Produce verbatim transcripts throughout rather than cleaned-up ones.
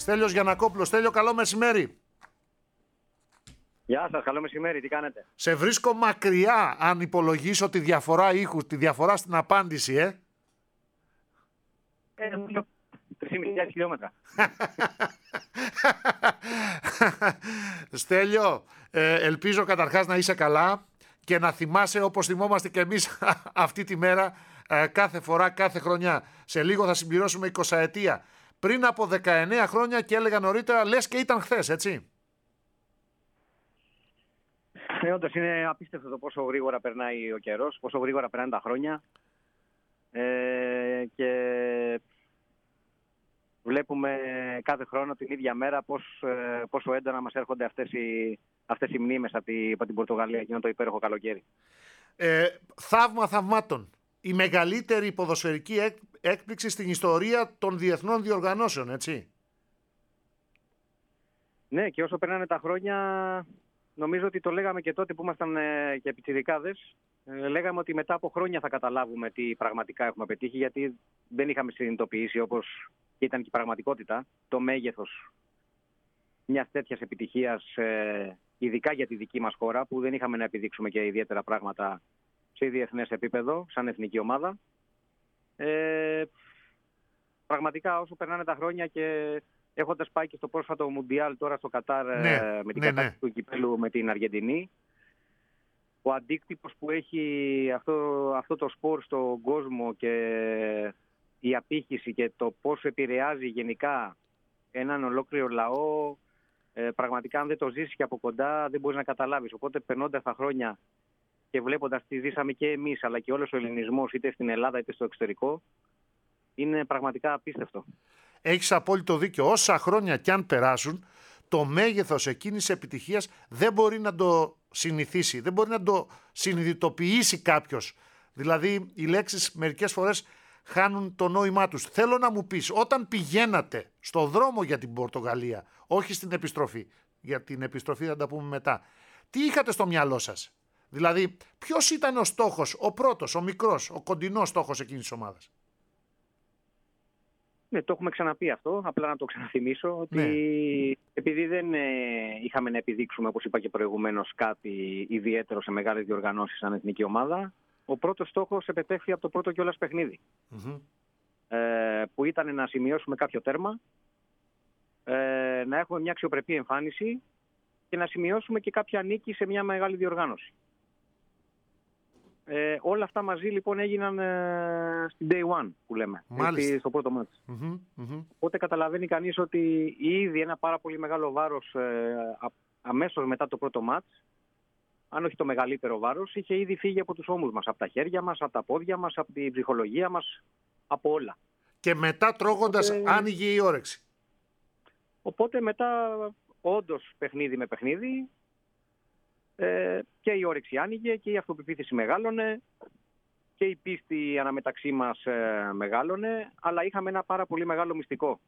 Στέλιος Γιαννακόπουλος. Στέλιο, καλό μεσημέρι. Γεια σας, καλό μεσημέρι, τι κάνετε? Σε βρίσκω μακριά αν υπολογίσω τη διαφορά ήχου, τη διαφορά στην απάντηση, ε. Ε, τρεις χιλιάδες χιλιόμετρα. Στέλιο, ε, ελπίζω καταρχάς να είσαι καλά και να θυμάσαι όπως θυμόμαστε και εμείς αυτή τη μέρα, ε, κάθε φορά, κάθε χρονιά. Σε λίγο θα συμπληρώσουμε εικοσαετία. Πριν από δεκαεννέα χρόνια και έλεγα νωρίτερα, λες και ήταν χθες, έτσι. Ναι, όντως είναι απίστευτο το πόσο γρήγορα περνάει ο καιρός, πόσο γρήγορα περνάνε τα χρόνια. Ε, και βλέπουμε κάθε χρόνο την ίδια μέρα πώς, πόσο έντονα μας έρχονται αυτές οι, αυτές οι μνήμες από, τη, από την Πορτογαλία, εκείνο το υπέροχο καλοκαίρι. Ε, θαύμα θαυμάτων. Η μεγαλύτερη ποδοσφαιρική έκ, έκπληξη στην ιστορία των διεθνών διοργανώσεων, έτσι. Ναι, και όσο περνάνε τα χρόνια, νομίζω ότι το λέγαμε και τότε που ήμασταν ε, και πιτσιρικάδες. Ε, λέγαμε ότι μετά από χρόνια θα καταλάβουμε τι πραγματικά έχουμε πετύχει, γιατί δεν είχαμε συνειδητοποιήσει, όπως ήταν και η πραγματικότητα, το μέγεθος μιας τέτοιας επιτυχίας, ε, ειδικά για τη δική μας χώρα, που δεν είχαμε να επιδείξουμε και ιδιαίτερα πράγματα σε διεθνές επίπεδο, σαν εθνική ομάδα. Ε, πραγματικά όσο περνάνε τα χρόνια και έχοντας πάει και στο πρόσφατο Μουντιάλ τώρα στο Κατάρ, ναι, με την ναι, κατάσταση ναι. του κυπέλου με την Αργεντινή, ο αντίκτυπος που έχει αυτό, αυτό το σπορ στον κόσμο και η απήχηση και το πώς επηρεάζει γενικά έναν ολόκληρο λαό, ε, πραγματικά αν δεν το ζήσεις και από κοντά δεν μπορείς να καταλάβεις. Οπότε περνώντας τα χρόνια και βλέποντας τι ζήσαμε και εμείς αλλά και όλος ο ελληνισμός είτε στην Ελλάδα είτε στο εξωτερικό, είναι πραγματικά απίστευτο. Έχεις απόλυτο δίκιο. Όσα χρόνια κι αν περάσουν, το μέγεθος εκείνης της επιτυχίας δεν μπορεί να το συνηθίσει, δεν μπορεί να το συνειδητοποιήσει κάποιος. Δηλαδή οι λέξεις μερικές φορές χάνουν το νόημά τους. Θέλω να μου πεις, όταν πηγαίνατε στο δρόμο για την Πορτογαλία, όχι στην επιστροφή, για την επιστροφή θα τα πούμε μετά, τι είχατε στο μυαλό σας? Δηλαδή ποιος ήταν ο στόχος, ο πρώτος, ο μικρός, ο κοντινός στόχος εκείνης της ομάδας? Ναι, το έχουμε ξαναπεί αυτό, απλά να το ξαναθυμίσω, ότι ναι. επειδή δεν ε, είχαμε να επιδείξουμε, όπως είπα και προηγουμένως, κάτι ιδιαίτερο σε μεγάλες διοργανώσεις σαν εθνική ομάδα, ο πρώτος στόχος επετέχθη από το πρώτο κιόλας παιχνίδι, Mm-hmm. ε, που ήταν να σημειώσουμε κάποιο τέρμα, ε, να έχουμε μια αξιοπρεπή εμφάνιση και να σημειώσουμε και κάποια νίκη σε μια μεγάλη διοργάνωση. Ε, όλα αυτά μαζί λοιπόν έγιναν ε, στην day one που λέμε, έτσι, στο πρώτο μάτς. Mm-hmm. Mm-hmm. Οπότε καταλαβαίνει κανείς ότι ήδη ένα πάρα πολύ μεγάλο βάρος ε, α, αμέσως μετά το πρώτο μάτς, αν όχι το μεγαλύτερο βάρος, είχε ήδη φύγει από τους ώμους μας, από τα χέρια μας, από τα πόδια μας, από την ψυχολογία μας, από όλα. Και μετά τρώγοντας οπότε, άνοιγε η όρεξη. Οπότε μετά όντως παιχνίδι με παιχνίδι, Ε, και η όρεξη άνοιγε και η αυτοπεποίθηση μεγάλωνε και η πίστη αναμεταξύ μας ε, μεγάλωνε, αλλά είχαμε ένα πάρα πολύ μεγάλο μυστικό.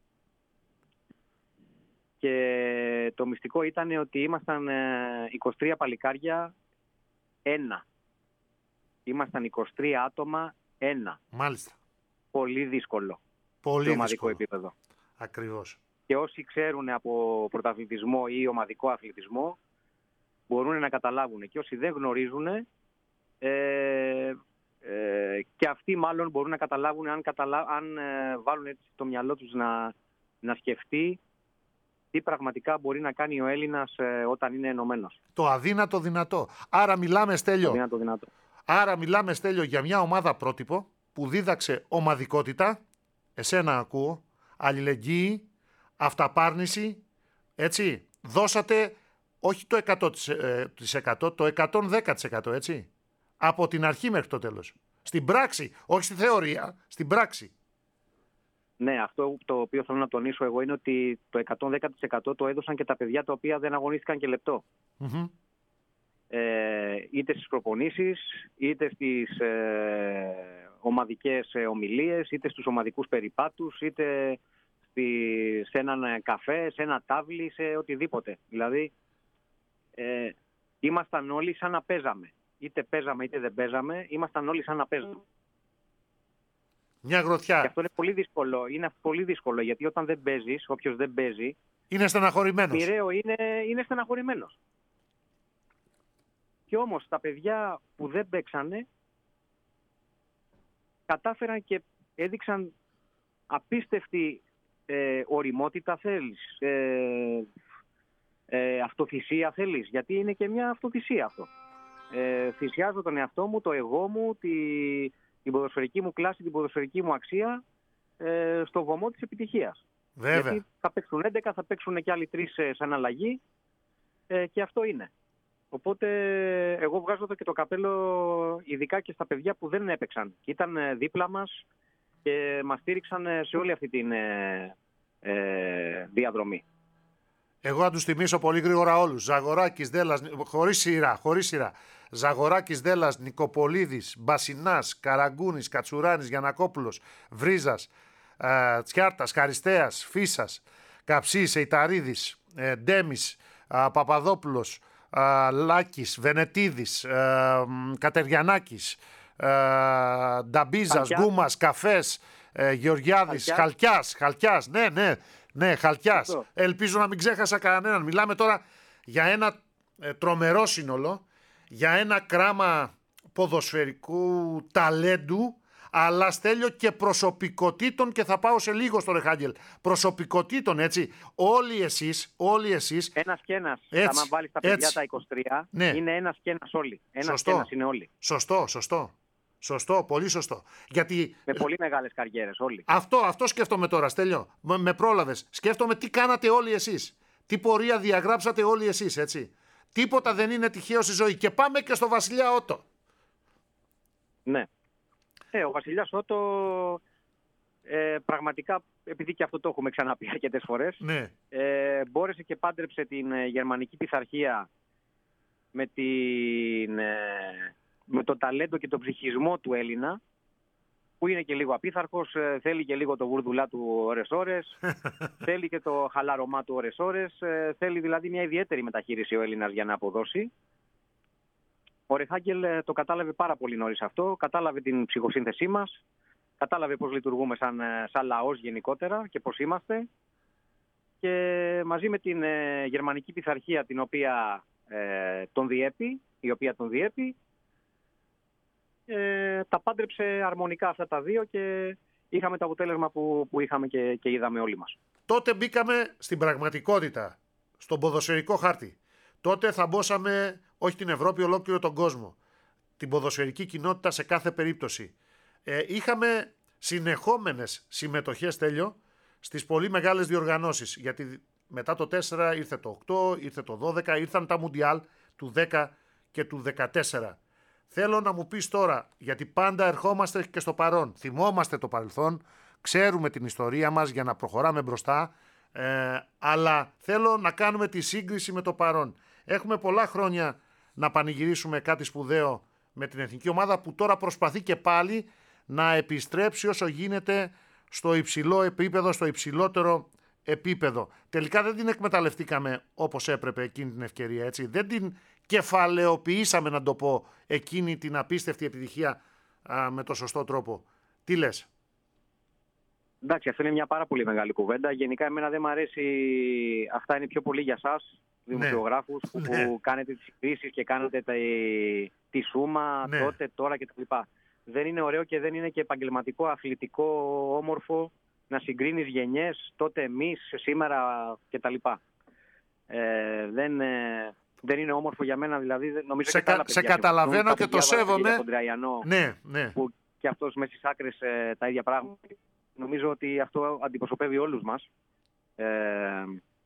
Και το μυστικό ήταν ότι ήμασταν ε, είκοσι τρία παλικάρια, ένα. Ήμασταν είκοσι τρία άτομα, ένα. Μάλιστα. Πολύ δύσκολο. Πολύ σε ομαδικό δύσκολο. επίπεδο. Ακριβώς. Και όσοι ξέρουν από πρωταθλητισμό ή ομαδικό αθλητισμό, μπορούν να καταλάβουν, και όσοι δεν γνωρίζουν ε, ε, και αυτοί μάλλον μπορούν να καταλάβουν αν, καταλα... αν ε, βάλουν έτσι το μυαλό τους να, να σκεφτεί τι πραγματικά μπορεί να κάνει ο Έλληνας ε, όταν είναι ενωμένος. Το αδύνατο δυνατό. Άρα μιλάμε, Στέλιο, Το αδύνατο δυνατό. Άρα μιλάμε, Στέλιο, για μια ομάδα πρότυπο που δίδαξε ομαδικότητα, εσένα ακούω, αλληλεγγύη, αυταπάρνηση, έτσι, δώσατε όχι το εκατό τοις εκατό, το εκατόν δέκα τοις εκατό, έτσι. Από την αρχή μέχρι το τέλος. Στην πράξη, όχι στη θεωρία, στην πράξη. Ναι, αυτό το οποίο θέλω να τονίσω εγώ είναι ότι το εκατόν δέκα τοις εκατό το έδωσαν και τα παιδιά τα οποία δεν αγωνίστηκαν και λεπτό. Mm-hmm. Ε, είτε στις προπονήσεις, είτε στις ε, ομαδικές ομιλίες, είτε στους ομαδικούς περιπάτους, είτε στη, σε έναν καφέ, σε ένα τάβλι, σε οτιδήποτε. Δηλαδή, Ε, ήμασταν όλοι σαν να παίζαμε. Είτε παίζαμε είτε δεν παίζαμε, ήμασταν όλοι σαν να παίζαμε. Μια γροθιά. Και αυτό είναι πολύ δύσκολο. Είναι πολύ δύσκολο γιατί όταν δεν παίζεις, όποιος δεν παίζει. Είναι στεναχωρημένος. Μοιραίο είναι, είναι στεναχωρημένος. Και όμως τα παιδιά που δεν παίξανε κατάφεραν και έδειξαν απίστευτη ε, ωριμότητα θέλεις. Ε, ε, αυτοθυσία θέλεις. Γιατί είναι και μια αυτοθυσία αυτό. Ε, θυσιάζω τον εαυτό μου, το εγώ μου, τη, την ποδοσφαιρική μου κλάση, την ποδοσφαιρική μου αξία ε, στο βωμό της επιτυχίας. Βέβαια. Γιατί θα παίξουν έντεκα, θα παίξουν και άλλοι τρεις ε, σαν αλλαγή ε, και αυτό είναι. Οπότε εγώ βγάζω εδώ και το καπέλο ειδικά και στα παιδιά που δεν έπαιξαν. Και ήταν δίπλα μας και μας στήριξαν σε όλη αυτή τη ε, ε, διαδρομή. Εγώ θα τους θυμίσω πολύ γρήγορα όλους. Ζαγοράκης, Δέλλας, χωρίς σειρά, χωρίς σειρά. Ζαγοράκης, Δέλλας, Νικοπολίδης, Μπασινάς, Καραγκούνης, Κατσουράνης, Γιαννακόπουλος, Βρίζας, ε, Τσιάρτας, Χαριστέας, Φίσας, Καψής, Εϊταρίδης, ε, Ντέμις, ε, Παπαδόπουλος, ε, Λάκης, Βενετίδης, ε, Κατεριανάκης, ε, Νταμπίζας, Γκούμας, Καφές, ε, Γεωργιάδης, Χαλκιάς, Χαλκιάς, ναι, ναι. Ναι, Χαλκιάς. Αυτό. Ελπίζω να μην ξέχασα κανέναν. Μιλάμε τώρα για ένα ε, τρομερό σύνολο, για ένα κράμα ποδοσφαιρικού ταλέντου, αλλά Στέλιο και προσωπικότητων, και θα πάω σε λίγο στο Ρεχάγγελ. Προσωπικότητων, έτσι. Όλοι εσείς, όλοι εσείς. Ένας και ένας. Αν βάλεις τα παιδιά έτσι, τα είκοσι τρία, ναι. Είναι ένας και ένας όλοι. Ένας και ένας είναι όλοι. Σωστό, σωστό. Σωστό, πολύ σωστό. Γιατί... Με πολύ μεγάλες καριέρες όλοι. Αυτό, αυτό σκέφτομαι τώρα, Στέλιο. Με, με πρόλαβες. Σκέφτομαι τι κάνατε όλοι εσείς. Τι πορεία διαγράψατε όλοι εσείς, έτσι. Τίποτα δεν είναι τυχαίο στη ζωή. Και πάμε και στο Βασιλιά Ότο. Ναι. Ε, ο Βασιλιάς Ότο ε, πραγματικά, επειδή και αυτό το έχουμε ξαναπεί αρκετές φορές, ναι. ε, μπόρεσε και πάντρεψε την ε, γερμανική πειθαρχία με την... Ε, με το ταλέντο και τον ψυχισμό του Έλληνα, που είναι και λίγο απίθαρχος, θέλει και λίγο το βουρδουλά του ώρες-ώρες, θέλει και το χαλάρωμά του ώρες-ώρες, θέλει δηλαδή μια ιδιαίτερη μεταχείριση ο Έλληνας για να αποδώσει. Ο Ρεχάγγελ το κατάλαβε πάρα πολύ νωρίς αυτό, κατάλαβε την ψυχοσύνθεσή μας, κατάλαβε πώς λειτουργούμε σαν, σαν λαός γενικότερα και πώς είμαστε, και μαζί με την ε, γερμανική πειθαρχία την οποία ε, τον διέπει, η οποία τον διέπει, Ε, τα πάντρεψε αρμονικά αυτά τα δύο και είχαμε το αποτέλεσμα που, που είχαμε και, και είδαμε όλοι μας. Τότε μπήκαμε στην πραγματικότητα, στον ποδοσφαιρικό χάρτη. Τότε θα μπόσαμε όχι την Ευρώπη, ολόκληρο τον κόσμο. Την ποδοσφαιρική κοινότητα σε κάθε περίπτωση. Ε, είχαμε συνεχόμενες συμμετοχές, Τέλειο, στις πολύ μεγάλες διοργανώσεις. Γιατί μετά το τέσσερα ήρθε το οκτώ, ήρθε το δώδεκα, ήρθαν τα Μουντιάλ του δέκα και του δεκατέσσερα. Θέλω να μου πεις τώρα, γιατί πάντα ερχόμαστε και στο παρόν. Θυμόμαστε το παρελθόν, ξέρουμε την ιστορία μας για να προχωράμε μπροστά, ε, αλλά θέλω να κάνουμε τη σύγκριση με το παρόν. Έχουμε πολλά χρόνια να πανηγυρίσουμε κάτι σπουδαίο με την εθνική ομάδα, που τώρα προσπαθεί και πάλι να επιστρέψει όσο γίνεται στο υψηλό επίπεδο, στο υψηλότερο επίπεδο. Τελικά δεν την εκμεταλλευτήκαμε όπως έπρεπε εκείνη την ευκαιρία, έτσι. Δεν την κεφαλαιοποιήσαμε, να το πω, εκείνη την απίστευτη επιτυχία α, με το σωστό τρόπο. Τι λες? Εντάξει, αυτό είναι μια πάρα πολύ μεγάλη κουβέντα. Γενικά εμένα δεν μου αρέσει, αυτά είναι πιο πολύ για σας, δημοσιογράφους, ναι. που, που κάνετε τις συγκρίσεις και κάνετε τα, τη σούμα, ναι. τότε, τώρα κτλ. Δεν είναι ωραίο και δεν είναι και επαγγελματικό, αθλητικό, όμορφο να συγκρίνεις γενιές, τότε εμείς, σήμερα κτλ. Ε, δεν... Δεν είναι όμορφο για μένα, δηλαδή. Νομίζω σε και κα, σε καταλαβαίνω και το σέβομαι. Τον Τραϊανό, ναι, ναι. Που και αυτός μέσα στις άκρες ε, τα ίδια πράγματα. Νομίζω ότι αυτό αντιπροσωπεύει όλους μας. Ε,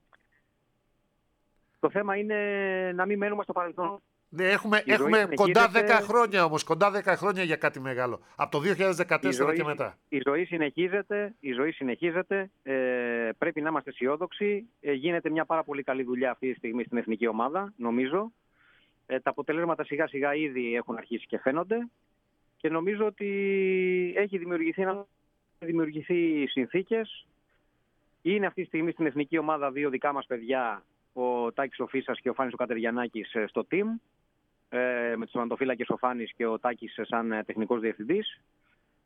το θέμα είναι να μην μένουμε στο παρελθόν. Ναι, έχουμε έχουμε κοντά δέκα χρόνια όμως, κοντά δέκα χρόνια για κάτι μεγάλο. Από το δύο χιλιάδες δεκατέσσερα ζωή, και μετά. Η ζωή συνεχίζεται, η ζωή συνεχίζεται. Ε, πρέπει να είμαστε αισιόδοξοι. Ε, γίνεται μια πάρα πολύ καλή δουλειά αυτή τη στιγμή στην εθνική ομάδα, νομίζω. Ε, τα αποτελέσματα σιγά σιγά ήδη έχουν αρχίσει και φαίνονται. Και νομίζω ότι έχει δημιουργηθεί, δημιουργηθεί συνθήκες. Είναι αυτή τη στιγμή στην εθνική ομάδα δύο δικά μας παιδιά, ο Τάκης ο Φίσας και ο Φάνης ο Κατεριανάκης στο team, ε, με τους τερματοφύλακες ο Φάνης και ο Τάκης σαν τεχνικός διευθυντής.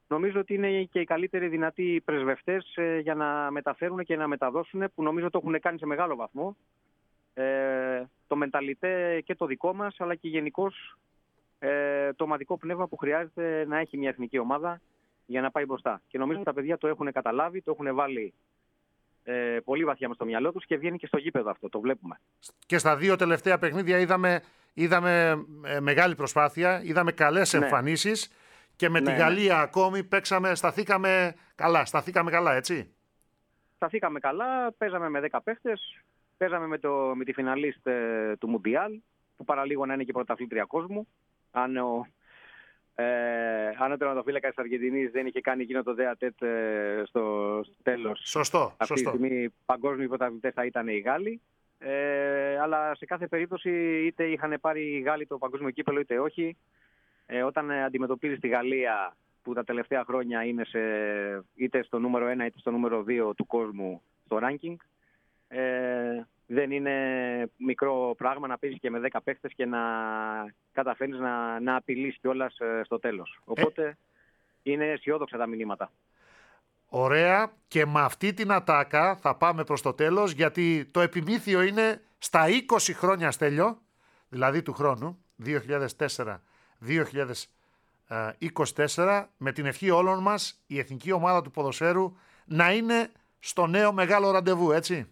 νομίζω ότι είναι και οι καλύτεροι δυνατοί πρεσβευτές ε, για να μεταφέρουν και να μεταδώσουν, που νομίζω το έχουν κάνει σε μεγάλο βαθμό, ε, το μενταλιτέ και το δικό μας, αλλά και γενικώς ε, το ομαδικό πνεύμα που χρειάζεται να έχει μια εθνική ομάδα για να πάει μπροστά. Και νομίζω ότι τα παιδιά το έχουν καταλάβει, το έχουν βάλει ε, πολύ βαθιά μες στο μυαλό τους και βγαίνει και στο γήπεδο αυτό, το βλέπουμε. Και στα δύο τελευταία παιχνίδια είδαμε, είδαμε ε, μεγάλη προσπάθεια, είδαμε καλές Ναι. εμφανίσεις και με Ναι, τη Γαλλία ακόμη παίξαμε, σταθήκαμε καλά, σταθήκαμε καλά, έτσι. Σταθήκαμε καλά, παίζαμε με δέκα παίχτες, παίζαμε με, το, με τη φιναλίστ ε, του Μουντιάλ, που παραλίγο να είναι και πρωταθλήτρια κόσμου. Αν ο, ε, αν ο τερματοφύλακας της Αργεντινής δεν είχε κάνει εκείνο το δέατετ ε, στο, στο τέλος. Σωστό, Αυτή σωστό. τη στιγμή παγκόσμιοι πρωταθλητές θα ήταν οι Γάλλοι. Ε, αλλά σε κάθε περίπτωση είτε είχαν πάρει οι Γάλλοι το παγκόσμιο κύπελλο είτε όχι. Ε, όταν αντιμετωπίζεις τη Γαλλία, που τα τελευταία χρόνια είναι σε, είτε στο νούμερο ένα είτε στο νούμερο δύο του κόσμου στο ranking, ε, δεν είναι μικρό πράγμα να παίζεις και με δέκα παίχτες και να καταφέρνεις να, να απειλείς κιόλας ε, στο τέλος. Οπότε είναι αισιόδοξα τα μηνύματα. Ωραία, και με αυτή την ατάκα θα πάμε προς το τέλος, γιατί το επιμήθειο είναι στα είκοσι χρόνια, Στέλιο, δηλαδή του χρόνου, δύο χιλιάδες τέσσερα δύο χιλιάδες είκοσι τέσσερα, με την ευχή όλων μας η εθνική ομάδα του ποδοσφαίρου να είναι στο νέο μεγάλο ραντεβού, έτσι.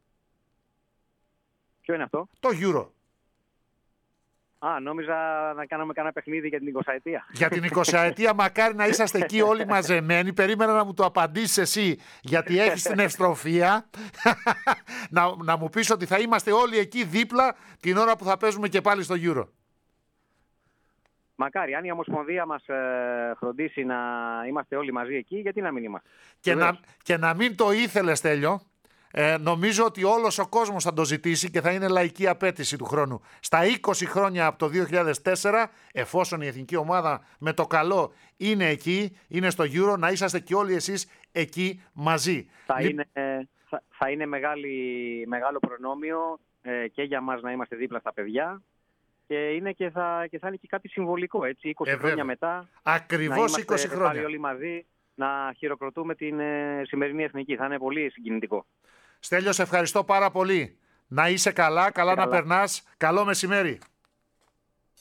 Ποιο είναι αυτό? Το Euro. Α, νόμιζα να κάναμε κανένα παιχνίδι για την εικοσαετία. Για την εικοσαετία μακάρι να είσαστε εκεί όλοι μαζεμένοι. Περίμενα να μου το απαντήσεις εσύ, γιατί έχεις την ευστροφία να, να μου πεις ότι θα είμαστε όλοι εκεί δίπλα την ώρα που θα παίζουμε και πάλι στο Euro. Μακάρι, αν η Ομοσπονδία μας ε, φροντίσει να είμαστε όλοι μαζί εκεί, γιατί να μην είμαστε. Και να, και να μην το ήθελε, Στέλιο, ε, νομίζω ότι όλος ο κόσμος θα το ζητήσει και θα είναι λαϊκή απέτηση του χρόνου. Στα είκοσι χρόνια από το δύο χιλιάδες τέσσερα, εφόσον η εθνική ομάδα με το καλό είναι εκεί, είναι στο Euro, να είσαστε και όλοι εσείς εκεί μαζί. Θα Λι... είναι, θα, θα είναι μεγάλη, μεγάλο προνόμιο ε, και για μας να είμαστε δίπλα στα παιδιά. Και, είναι και, θα, και θα είναι και κάτι συμβολικό, έτσι, είκοσι ε, χρόνια μετά. Ακριβώς είκοσι χρόνια. Να είμαστε όλοι μαζί να χειροκροτούμε την ε, σημερινή εθνική. Θα είναι πολύ συγκινητικό. Στέλιο, σε ευχαριστώ πάρα πολύ. Να είσαι καλά, καλά, καλά. να περνάς. Καλό μεσημέρι.